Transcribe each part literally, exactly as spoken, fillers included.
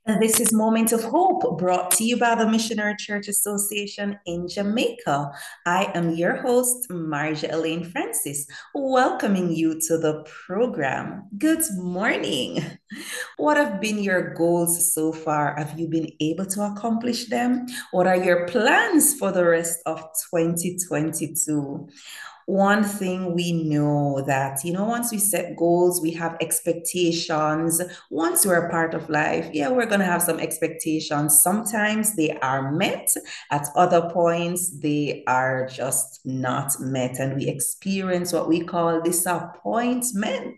And this is Moment of Hope, brought to you by the Missionary Church Association in Jamaica. I am your host, Marja Elaine Francis, welcoming you to the program. Good morning. What have been your goals so far? Have you been able to accomplish them? What are your plans for the rest of twenty twenty-two? One thing we know that, you know, once we set goals, we have expectations. Once we're a part of life, yeah, we're going to have some expectations. Sometimes they are met, at other points, they are just not met, and we experience what we call disappointment.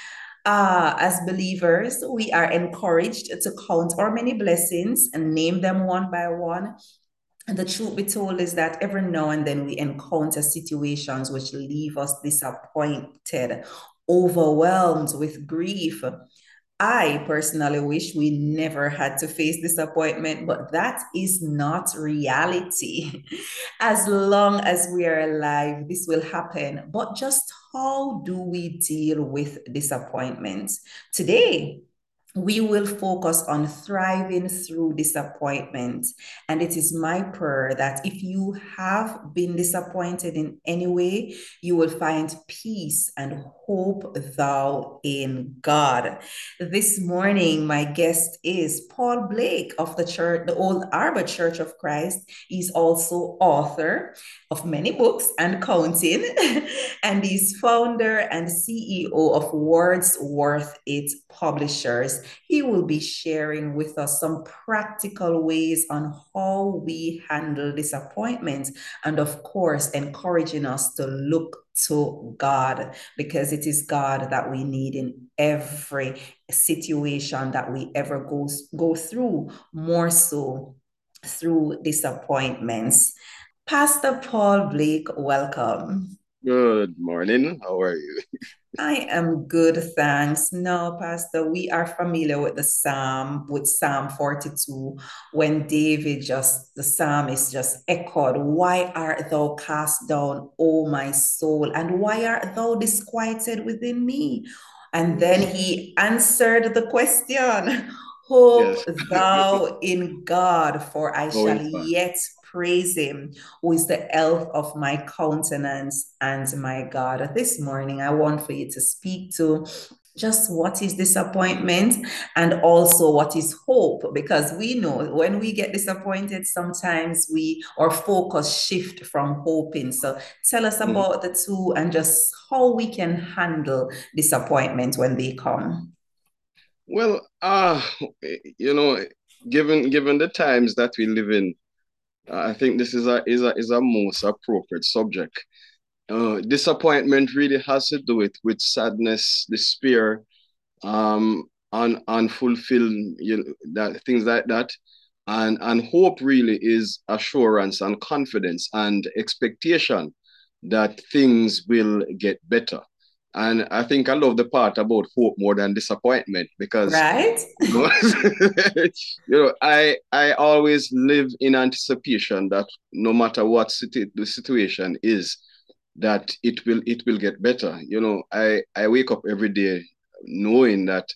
Uh, as believers, we are encouraged to count our many blessings and name them one by one. And the truth be told is that every now and then we encounter situations which leave us disappointed, overwhelmed with grief. I personally wish we never had to face disappointment, but that is not reality. As long as we are alive, this will happen. But just how do we deal with disappointment? Today, we will focus on thriving through disappointment. And it is my prayer that if you have been disappointed in any way, you will find peace and hope thou in God. This morning, my guest is Paul Blake of the church, the Old Arbor Church of Christ. He's also author of many books and counting, and he's founder and C E O of Words Worth It Publishers. He will be sharing with us some practical ways on how we handle disappointment, and of course, encouraging us to look to God, because it is God that we need in every situation that we ever go, go through, more so through disappointments. Pastor Paul Blake, welcome. Good morning. How are you? I am good, thanks. No, Pastor, we are familiar with the Psalm, with Psalm forty-two, when David just, the psalmist just echoed, "Why art thou cast down, O my soul? And why art thou disquieted within me?" And then Yes. he answered the question, "Hope Yes. thou in God, for I shall Going fast. yet praise him, who is the health of my countenance and my God." This morning, I want for you to speak to just what is disappointment and also what is hope, because we know when we get disappointed, sometimes we our focus shift from hoping. So tell us Mhm. about the two and just how we can handle disappointment when they come. Well, uh, you know, given given the times that we live in, uh, I think this is a is a is a most appropriate subject. Uh, disappointment really has to do with with sadness, despair, um, un, unfulfilled you know, that things like that, and and hope really is assurance and confidence and expectation that things will get better. And I think I love the part about hope more than disappointment because Right? you know, you know I I always live in anticipation that no matter what situ- the situation is, that it will it will get better. You know, I I wake up every day knowing that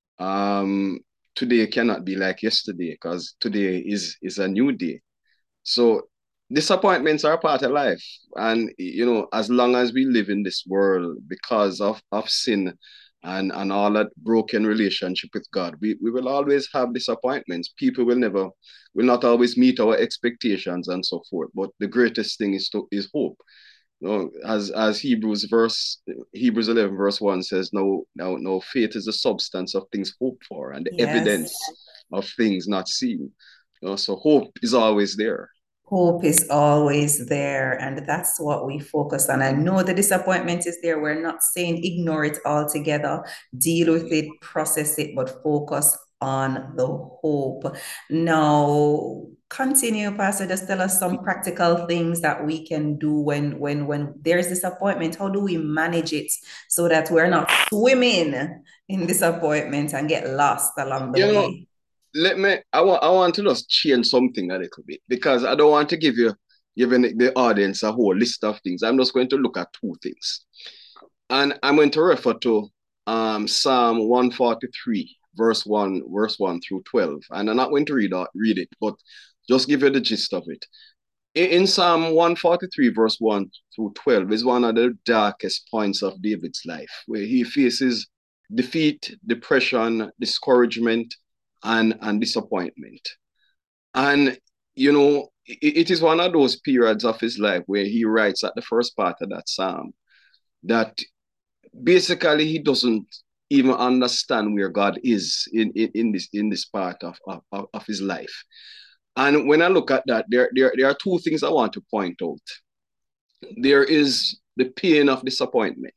um today cannot be like yesterday because today is is a new day. So disappointments are a part of life. And you know, as long as we live in this world because of, of sin and, and all that broken relationship with God, we, we will always have disappointments. People will never will not always meet our expectations and so forth. But the greatest thing is to is hope. You know, as as Hebrews verse Hebrews eleven verse one says, no, no, no, faith is the substance of things hoped for and the Yes. evidence of things not seen. You know, so hope is always there. Hope is always there, and that's what we focus on. I know the disappointment is there. We're not saying ignore it altogether, deal with Mhm. it, process it, but focus on the hope. Now, continue, Pastor. Just tell us some practical things that we can do when when when there's disappointment. How do we manage it so that we're not swimming in disappointment and get lost along the You know, way? let me. I want. I want to just change something a little bit because I don't want to give you giving the audience a whole list of things. I'm just going to look at two things, and I'm going to refer to um, Psalm one forty-three. verse one, verse one through twelve. And I'm not going to read, read it, but just give you the gist of it. In Psalm one forty-three, verse one through twelve, is one of the darkest points of David's life, where he faces defeat, depression, discouragement, and, and disappointment. And, you know, it, it is one of those periods of his life where he writes at the first part of that psalm that basically he doesn't even understand where God is in, in, in this in this part of, of, of his life. And when I look at that, there, there, there are two things I want to point out. There is the pain of disappointment.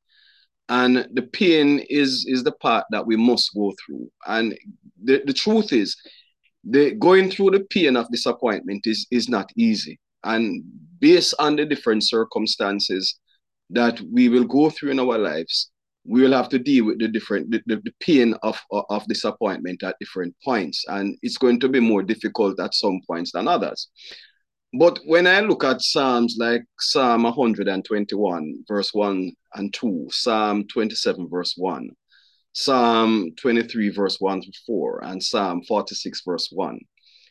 And the pain is, is the part that we must go through. And the, the truth is, the going through the pain of disappointment is, is not easy. And based on the different circumstances that we will go through in our lives, we will have to deal with the different the, the, the pain of, of disappointment at different points. And it's going to be more difficult at some points than others. But when I look at Psalms like Psalm one twenty-one, verse one and two, Psalm twenty-seven, verse one, Psalm twenty-three, verse one to four, and Psalm forty-six, verse one,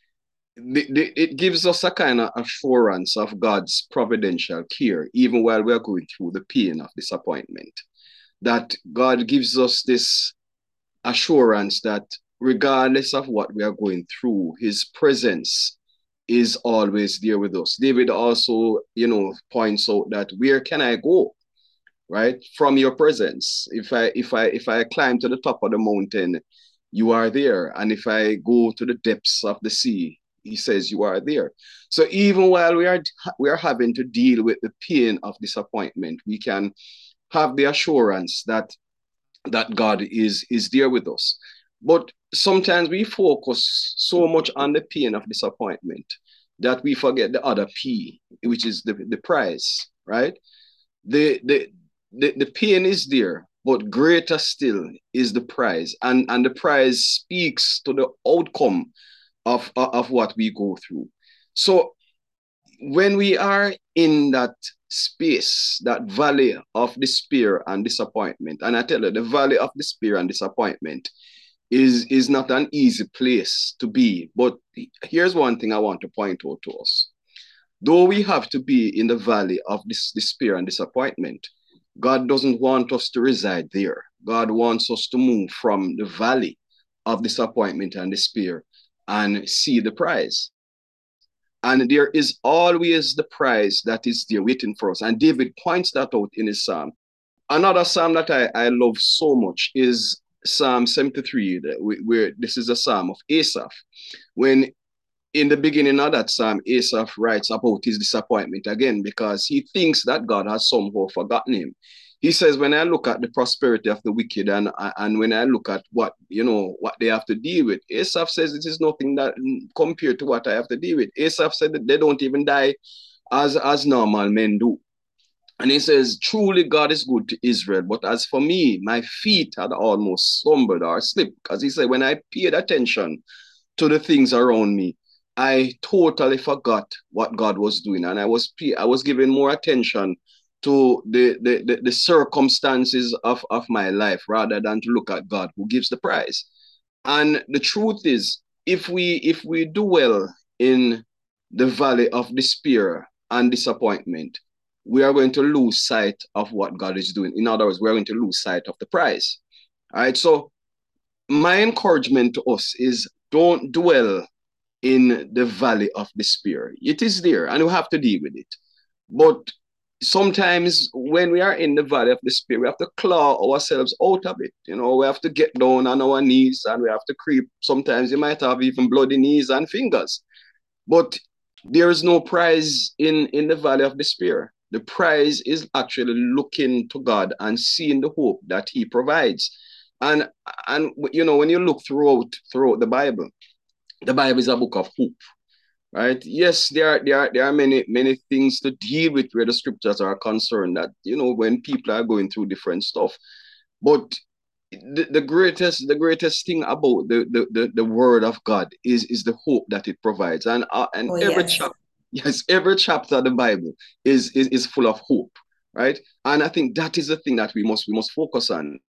the, the, it gives us a kind of assurance of God's providential care, even while we're going through the pain of disappointment. That God gives us this assurance that regardless of what we are going through, his presence is always there with us. David also, you know, points out that where can I go, right? From your presence. If I if I if I climb to the top of the mountain, you are there. And if I go to the depths of the sea, he says you are there. So even while we are we are having to deal with the pain of disappointment, we can have the assurance that that God is, is there with us. But sometimes we focus so much on the pain of disappointment that we forget the other P, which is the, the prize, right? The, the, the, the pain is there, but greater still is the prize. And, and the prize speaks to the outcome of, of what we go through. So when we are in that space, that valley of despair and disappointment, and I tell you, the valley of despair and disappointment is, is not an easy place to be. But here's one thing I want to point out to us. Though we have to be in the valley of this despair and disappointment, God doesn't want us to reside there. God wants us to move from the valley of disappointment and despair and see the prize. And there is always the prize that is there waiting for us. And David points that out in his psalm. Another psalm that I, I love so much is Psalm seventy-three, where this is a psalm of Asaph. When in the beginning of that psalm, Asaph writes about his disappointment again because he thinks that God has somehow forgotten him. He says, when I look at the prosperity of the wicked and, and when I look at what, you know, what they have to deal with, Asaph says it is nothing that compared to what I have to deal with. Asaph said that they don't even die as, as normal men do. And he says, truly God is good to Israel. But as for me, my feet had almost stumbled or slipped. Because he said, when I paid attention to the things around me, I totally forgot what God was doing. And I was I was giving more attention to the, the, the, the circumstances of, of my life rather than to look at God who gives the prize. And the truth is, if we if we do well in the valley of despair and disappointment, we are going to lose sight of what God is doing. In other words, we're going to lose sight of the prize. All right. So my encouragement to us is don't dwell in the valley of despair. It is there and we have to deal with it. But sometimes when we are in the valley of despair, we have to claw ourselves out of it. You know, we have to get down on our knees and we have to creep. Sometimes you might have even bloody knees and fingers. But there is no prize in, in the valley of despair. The prize is actually looking to God and seeing the hope that he provides. And, and you know, when you look throughout, throughout the Bible, the Bible is a book of hope. Right? Yes, there are, there are there are many many things to deal with where the scriptures are concerned that, you know, when people are going through different stuff. But the, the greatest the greatest thing about the, the, the, the word of God is, is the hope that it provides. And uh, and Oh, every yes. chapter, yes, every chapter of the Bible is, is is full of hope, right? And I think that is the thing that we must we must focus on.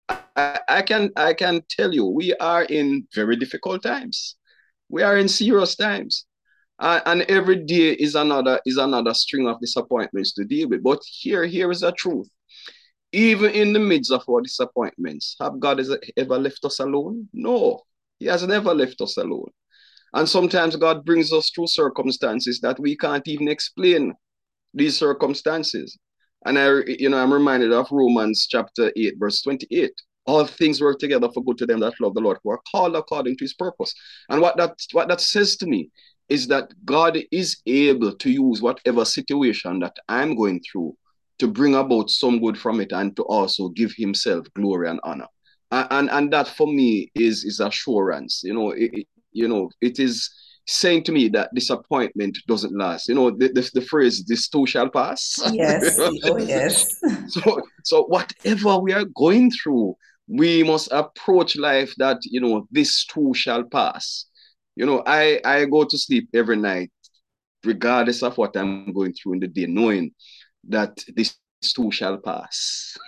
I, I can I can tell you, we are in very difficult times. We are in serious times. Uh, and every day is another is another string of disappointments to deal with. But here, here is the truth. Even in the midst of our disappointments, have God ever left us alone? No, He has never left us alone. And sometimes God brings us through circumstances that we can't even explain these circumstances. And I, you know, I'm reminded of Romans chapter eight, verse twenty-eight. All things work together for good to them that love the Lord, who are called according to his purpose. And what that what that says to me is that God is able to use whatever situation that I'm going through to bring about some good from it and to also give himself glory and honor. And and, and that for me is is assurance. You know, it, it, you know, it is saying to me that disappointment doesn't last. You know, the, the, the phrase, this too shall pass. Yes. Oh, yes. so, so whatever we are going through, we must approach life that, you know, this too shall pass. You know, I, I go to sleep every night, regardless of what I'm going through in the day, knowing that this too shall pass.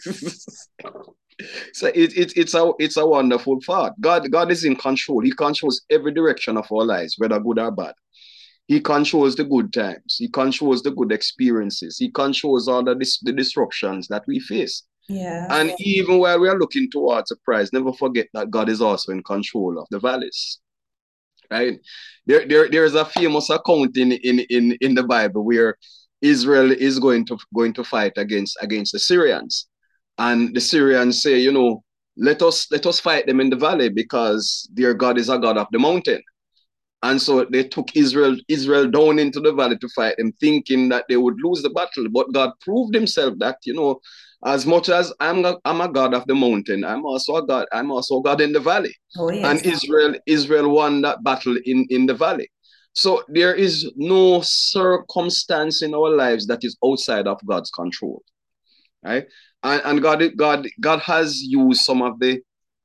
So it, it, it's a it's a wonderful thought. God God is in control. He controls every direction of our lives, whether good or bad. He controls the good times. He controls the good experiences. He controls all the, dis- the disruptions that we face. Yeah. And even while we are looking towards a prize, never forget that God is also in control of the valleys. Right? There, there, there is a famous account in, in, in, in the Bible where Israel is going to going to fight against against the Syrians. And the Syrians say, you know, let us let us fight them in the valley because their God is a God of the mountain. And so they took Israel Israel down into the valley to fight them, thinking that they would lose the battle. But God proved himself that, you know, as much as I'm a, I'm a God of the mountain, I'm also a God, I'm also God in the valley. Oh, And yes. Israel Israel won that battle in, in the valley. So there is no circumstance in our lives that is outside of God's control. Right? And, and God God God has used some of the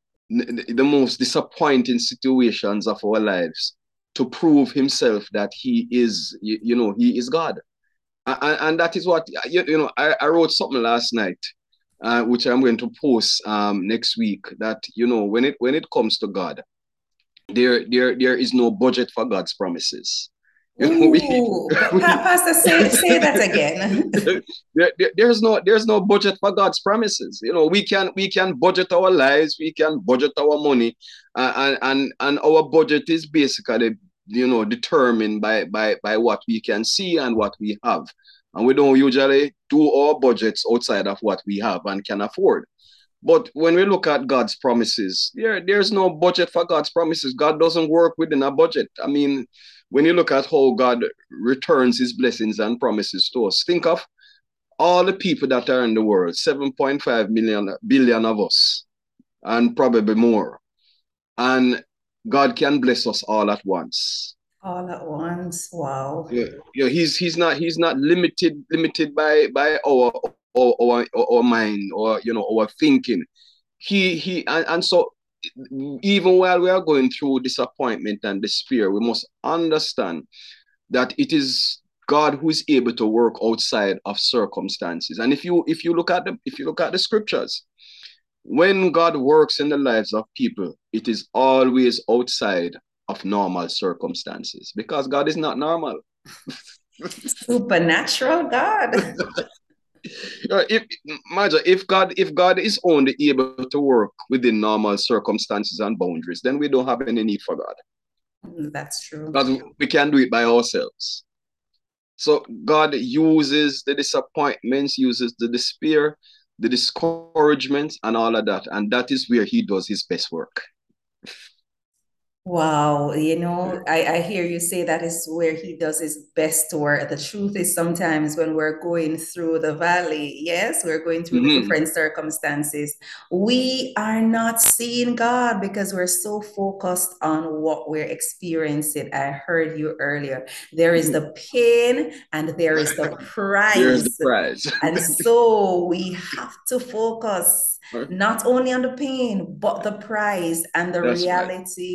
the most disappointing situations of our lives to prove himself that he is, you, you know, he is God. And, and that is what, you, you know, I, I wrote something last night, uh, which I'm going to post um, next week, that, you know, when it when it comes to God, there, there, there is no budget for God's promises. You know, we, Ooh, but we Pa- Pastor, say say that again. there, there, there's no there's no budget for God's promises. You know, we can we can budget our lives, we can budget our money, uh, and and and our budget is basically, you know, determined by by by what we can see and what we have, and we don't usually do our budgets outside of what we have and can afford. But when we look at God's promises, there, there's no budget for God's promises. God doesn't work within a budget. I mean, when you look at how God returns his blessings and promises to us, think of all the people that are in the world, seven point five million billion of us, and probably more. And God can bless us all at once. All at once. Wow. Yeah, yeah, he's he's not he's not limited limited by by our our, our, our mind, or, you know, our thinking. He he and, and so even while we are going through disappointment and despair, we must understand that it is God who is able to work outside of circumstances. And if you if you look at the if you look at the scriptures, when God works in the lives of people, it is always outside of normal circumstances, because God is not normal. Supernatural God. if imagine if God if God is only able to work within normal circumstances and boundaries, then we don't have any need for God, That's true. because we can do it by ourselves. So God uses the disappointments, uses the despair, the discouragement, and all of that, and that is where He does His best work. Wow, you know, I, I hear you say that is where he does his best work. The truth is sometimes when we're going through the valley, yes, we're going through the Mm-hmm. different circumstances, we are not seeing God because we're so focused on what we're experiencing. I heard you earlier. There is Mm-hmm. the pain and there is the There's the prize. prize. And so we have to focus not only on the pain, but the prize and the That's right. reality, the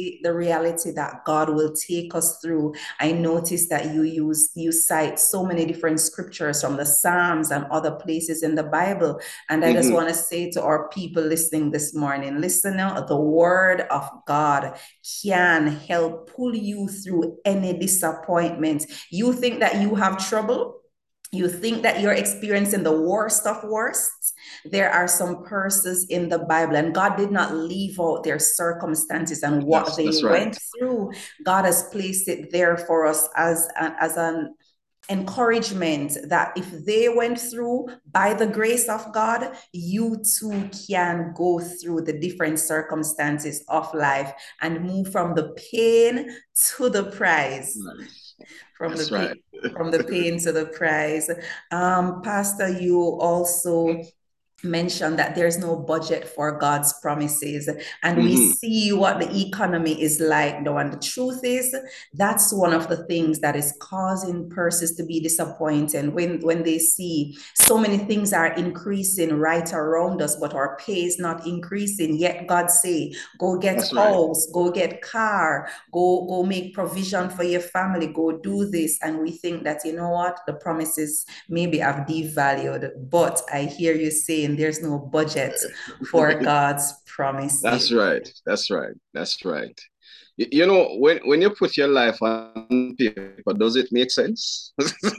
reality that God will take us through. I noticed that you use you cite so many different scriptures from the Psalms and other places in the Bible. And I just Mm-hmm. want to say to our people listening this morning, listen now, the word of God can help pull you through any disappointment. You think that you have trouble? You think that you're experiencing the worst of worst? There are some persons in the Bible, and God did not leave out their circumstances and what That's they that's right. went through. God has placed it there for us as, as an encouragement that if they went through by the grace of God, you too can go through the different circumstances of life and move from the pain to the prize. From the That's right. pain, from the pain to the prize. Um, Pastor, you also mentioned that there's no budget for God's promises. And we Mm-hmm. see what the economy is like now. And the truth is, that's one of the things that is causing persons to be disappointed when, when they see so many things are increasing right around us, but our pay is not increasing. Yet God say, go get That's right. house, go get car, go, go make provision for your family, go do this. And we think that, you know what, the promises maybe have devalued. But I hear you saying there's no budget for God's promises. That's right. That's right. That's right. You, you know, when, when you put your life on paper, does it make sense?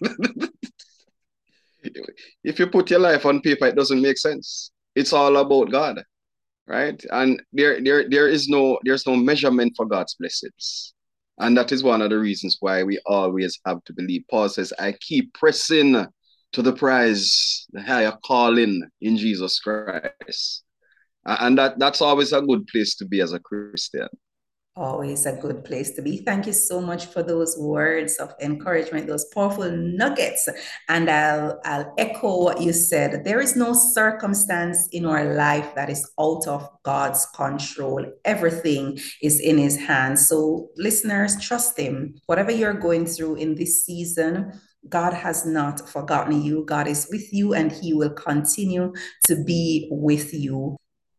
If you put your life on paper, it doesn't make sense. It's all about God, right? And there, there, there is no, there's no measurement for God's blessings. And that is one of the reasons why we always have to believe. Paul says, I keep pressing to the prize, the higher calling in Jesus Christ. And that, that's always a good place to be as a Christian. Always a good place to be. Thank you so much for those words of encouragement, those powerful nuggets. And I'll, I'll echo what you said. There is no circumstance in our life that is out of God's control. Everything is in his hands. So listeners, trust him. Whatever you're going through in this season, God has not forgotten you. God is with you and he will continue to be with you.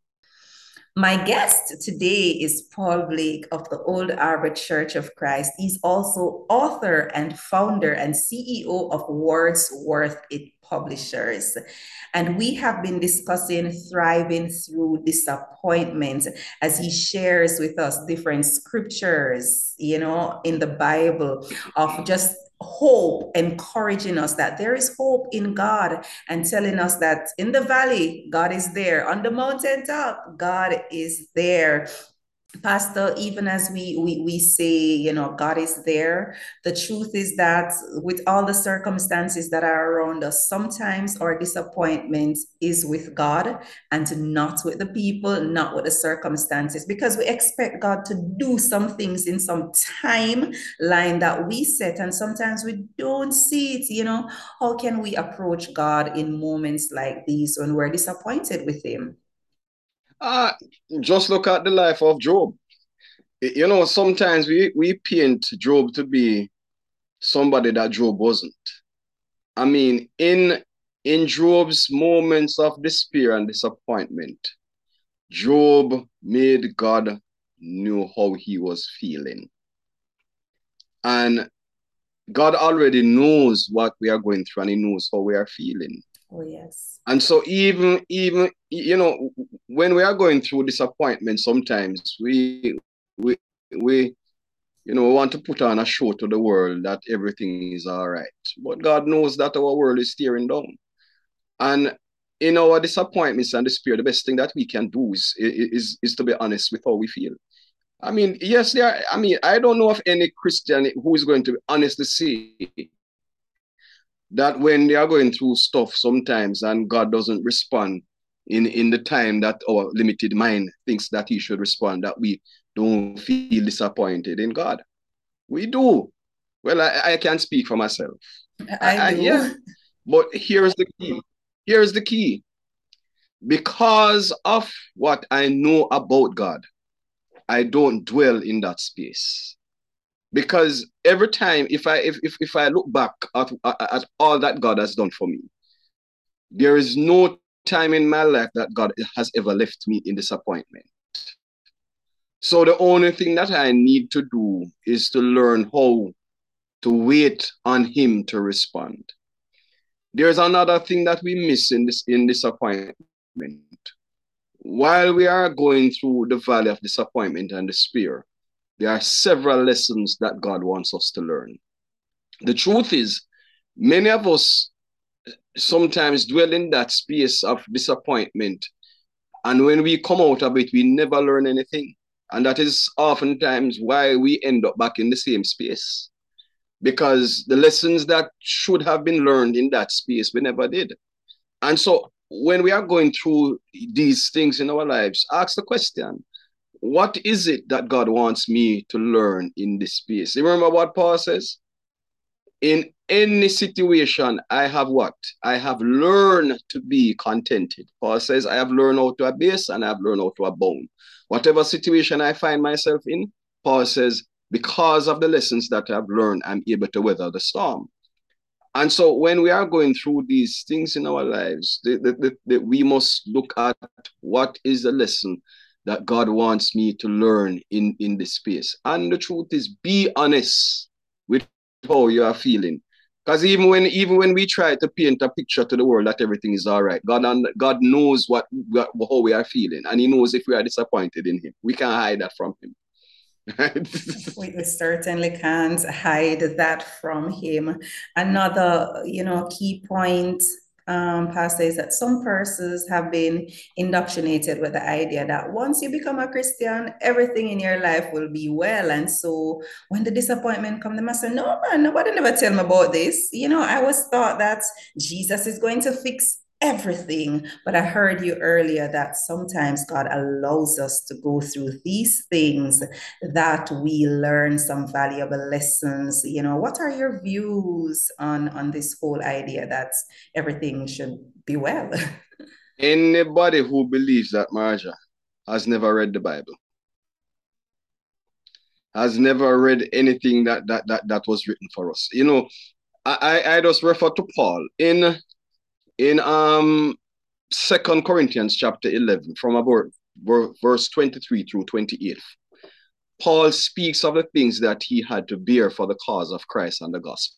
My guest today is Paul Blake of the Old Arbor Church of Christ. He's also author and founder and C E O of Wordsworth It Publishers. And we have been discussing thriving through disappointment as he shares with us different scriptures, you know, in the Bible of just hope, encouraging us that there is hope in God and telling us that in the valley, God is there. On the mountaintop, God is there. Pastor, even as we, we we say, you know, God is there, the truth is that with all the circumstances that are around us, sometimes our disappointment is with God and not with the people, not with the circumstances, because we expect God to do some things in some timeline that we set, and sometimes we don't see it. You know, how can we approach God in moments like these when we're disappointed with Him? Uh, just look at the life of Job. You know, sometimes we, we paint Job to be somebody that Job wasn't. I mean, in in Job's moments of despair and disappointment, Job made God knew how he was feeling. And God already knows what we are going through and he knows how we are feeling. Oh, yes. And so even even you know, when we are going through disappointment, sometimes we we we you know, we want to put on a show to the world that everything is all right. But God knows that our world is tearing down. And in our disappointments and despair, the best thing that we can do is, is, is to be honest with how we feel. I mean, yes, there are, I mean, I don't know of any Christian who is going to be honest to say that when they are going through stuff sometimes and God doesn't respond in, in the time that our limited mind thinks that he should respond, that we don't feel disappointed in God. We do. Well, I, I can't speak for myself. I, I I, yeah, do. but here's the key. Here's the key. Because of what I know about God, I don't dwell in that space. Because every time, if I if if, if I look back at, at all that God has done for me, there is no time in my life that God has ever left me in disappointment. So the only thing that I need to do is to learn how to wait on him to respond. There's another thing that we miss in this in disappointment. While we are going through the valley of disappointment and despair, there are several lessons that God wants us to learn. The truth is, many of us sometimes dwell in that space of disappointment. And when we come out of it, we never learn anything. And that is oftentimes why we end up back in the same space. Because the lessons that should have been learned in that space, we never did. And so when we are going through these things in our lives, ask the question, what is it that God wants me to learn in this space? You remember what Paul says? In any situation, I have what? I have learned to be contented. Paul says, I have learned how to abase and I have learned how to abound. Whatever situation I find myself in, Paul says, because of the lessons that I've learned, I'm able to weather the storm. And so when we are going through these things in our lives, the, the, the, the, we must look at what is the lesson that God wants me to learn in, in this space. And the truth is, be honest with how you are feeling. Because even when even when we try to paint a picture to the world that everything is all right, God God knows what, what how we are feeling, and He knows if we are disappointed in Him. We can't hide that from Him. we, we certainly can't hide that from him. Another, you know, key point, um, Pastor, is that some persons have been indoctrinated with the idea that once you become a Christian, everything in your life will be well. And so when the disappointment comes, they must say, no, man, nobody never tell me about this. You know, I was taught that Jesus is going to fix everything. But I heard you earlier that sometimes God allows us to go through these things that we learn some valuable lessons. You know, what are your views on on this whole idea that everything should be well? Anybody who believes that, Marja, has never read the Bible, has never read anything that that that, that was written for us. You know, I, I just refer to Paul in in um Second Corinthians chapter eleven, from about verse twenty-three through twenty-eight. Paul speaks of the things that he had to bear for the cause of Christ and the gospel.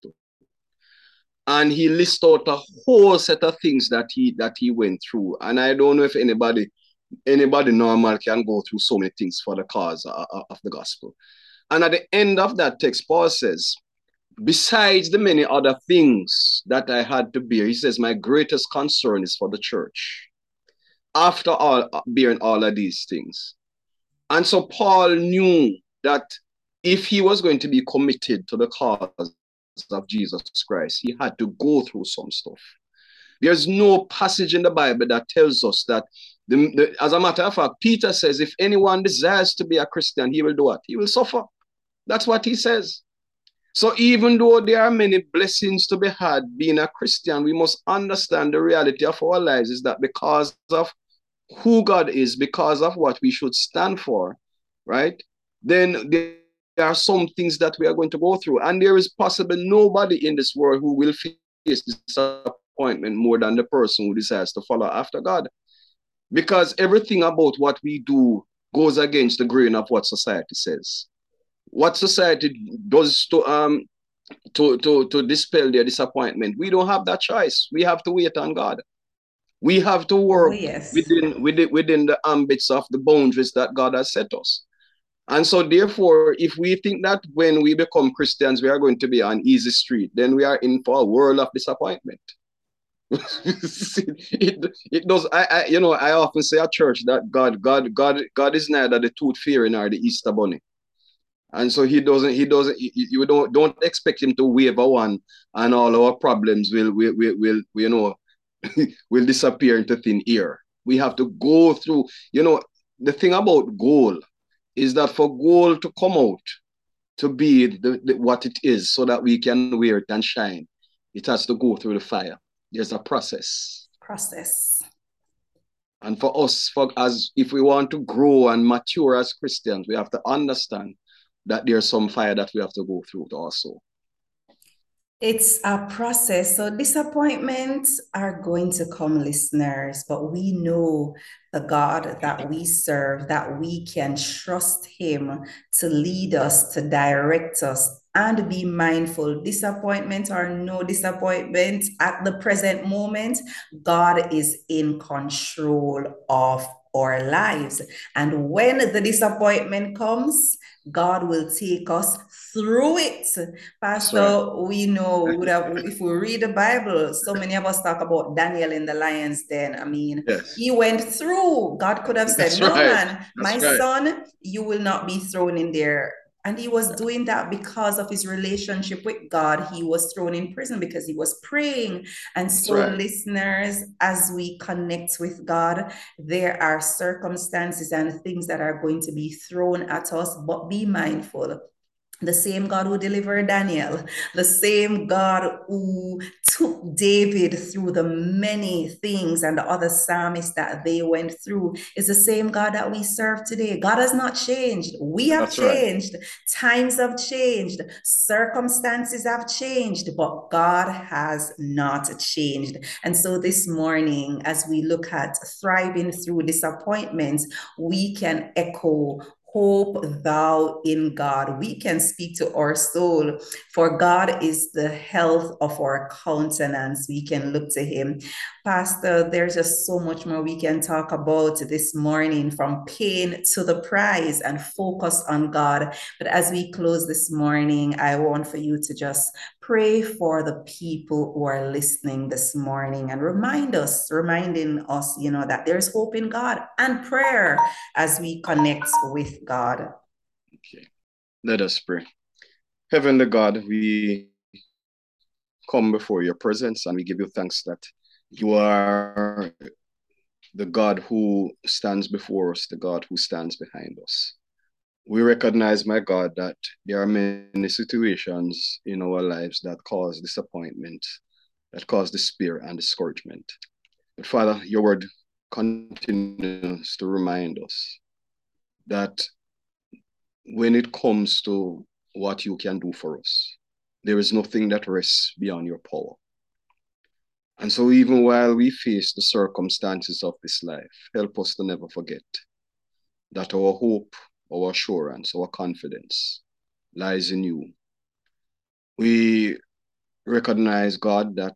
And he lists out a whole set of things that he that he went through. And I don't know if anybody anybody normal can go through so many things for the cause of, of the gospel. And at the end of that text, Paul says, besides the many other things that I had to bear, he says, my greatest concern is for the church. After all, bearing all of these things. And so Paul knew that if he was going to be committed to the cause of Jesus Christ, he had to go through some stuff. There's no passage in the Bible that tells us that, the, the, as a matter of fact, Peter says, if anyone desires to be a Christian, he will do what? He will suffer. That's what he says. So even though there are many blessings to be had being a Christian, we must understand the reality of our lives is that because of who God is, because of what we should stand for, right? Then there are some things that we are going to go through. And there is possibly nobody in this world who will face disappointment more than the person who decides to follow after God. Because everything about what we do goes against the grain of what society says. What society does to um to, to, to dispel their disappointment, we don't have that choice. We have to wait on God. We have to work oh, yes. within, within, within the ambits of the boundaries that God has set us. And so therefore, if we think that when we become Christians, we are going to be on easy street, then we are in for a world of disappointment. it, it does, I, I, you know, I often say at church that God, God, God, God is neither the tooth fairy nor the Easter bunny. And so he doesn't, he doesn't, you don't, don't expect him to wave a wand and all our problems will, will, will, will you know, will disappear into thin air. We have to go through, you know, the thing about gold is that for gold to come out to be the, the, what it is so that we can wear it and shine, it has to go through the fire. There's a process. Process. And for us, for as if we want to grow and mature as Christians, we have to understand that there's some fire that we have to go through also. It's a process. So disappointments are going to come, listeners, but we know the God that we serve, that we can trust Him to lead us, to direct us, and be mindful. Disappointment or no disappointment at the present moment, God is in control of our lives. And when the disappointment comes, God will take us through it. That's right. Pastor, we know we would have, if we read the Bible, so many of us talk about Daniel in the lion's den. I mean, Yes. he went through. God could have said, That's no, right. man, my That's right. son, you will not be thrown in there. And he was doing that because of his relationship with God. He was thrown in prison because he was praying. And That's so, right. listeners, as we connect with God, there are circumstances and things that are going to be thrown at us, but be mindful. The same God who delivered Daniel, the same God who took David through the many things and the other psalmists that they went through, is the same God that we serve today. God has not changed. We have That's right. changed. Times have changed. Circumstances have changed, but God has not changed. And so this morning, as we look at thriving through disappointments, we can echo, hope thou in God. We can speak to our soul, for God is the health of our countenance. We can look to Him. Pastor, there's just so much more we can talk about this morning, from pain to the prize, and focus on God. But as we close this morning, I want for you to just pray for the people who are listening this morning, and remind us, reminding us, you know, that there's hope in God, and prayer as we connect with God. Okay. Let us pray. Heavenly God, we come before your presence and we give you thanks that you are the God who stands before us, the God who stands behind us. We recognize, my God, that there are many situations in our lives that cause disappointment, that cause despair and discouragement. But Father, your word continues to remind us that when it comes to what you can do for us, there is nothing that rests beyond your power. And so, even while we face the circumstances of this life, help us to never forget that our hope, our assurance, our confidence lies in you. We recognize, God, that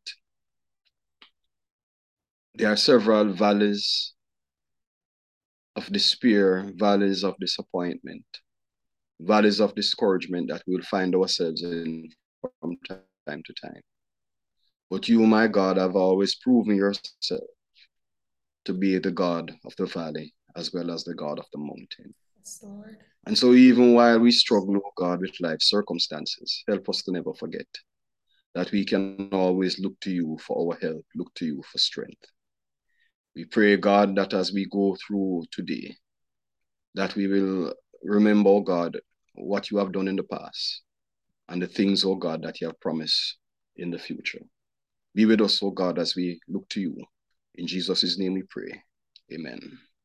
there are several valleys of despair, valleys of disappointment, valleys of discouragement that we'll find ourselves in from time to time. But you, my God, have always proven yourself to be the God of the valley as well as the God of the mountain. Yes, Lord. And so even while we struggle, oh God, with life circumstances, help us to never forget that we can always look to you for our help, look to you for strength. We pray, God, that as we go through today, that we will remember, oh God, what you have done in the past and the things, oh God, that you have promised in the future. Be with us, oh God, as we look to you. In Jesus' name we pray. Amen.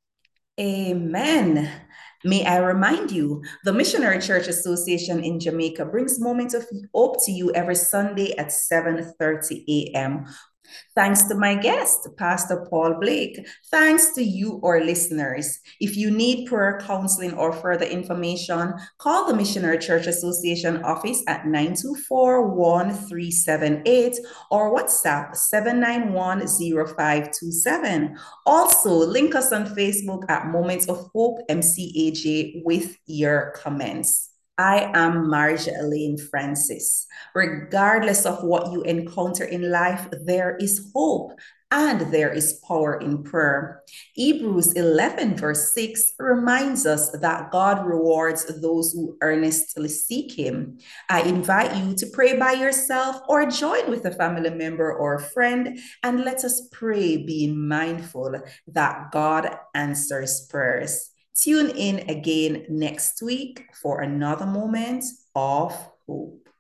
Amen. May I remind you, the Missionary Church Association in Jamaica brings Moments of Hope to you every Sunday at seven thirty a.m. Thanks to my guest, Pastor Paul Blake. Thanks to you, our listeners. If you need prayer counseling or further information, call the Missionary Church Association office at nine two four, one three seven eight or WhatsApp seven nine one, zero five two seven. Also, link us on Facebook at Moments of Hope M C A J with your comments. I am Marja Elaine Francis. Regardless of what you encounter in life, there is hope and there is power in prayer. Hebrews eleven, verse six reminds us that God rewards those who earnestly seek Him. I invite you to pray by yourself or join with a family member or a friend, and let us pray, being mindful that God answers prayers. Tune in again next week for another moment of hope.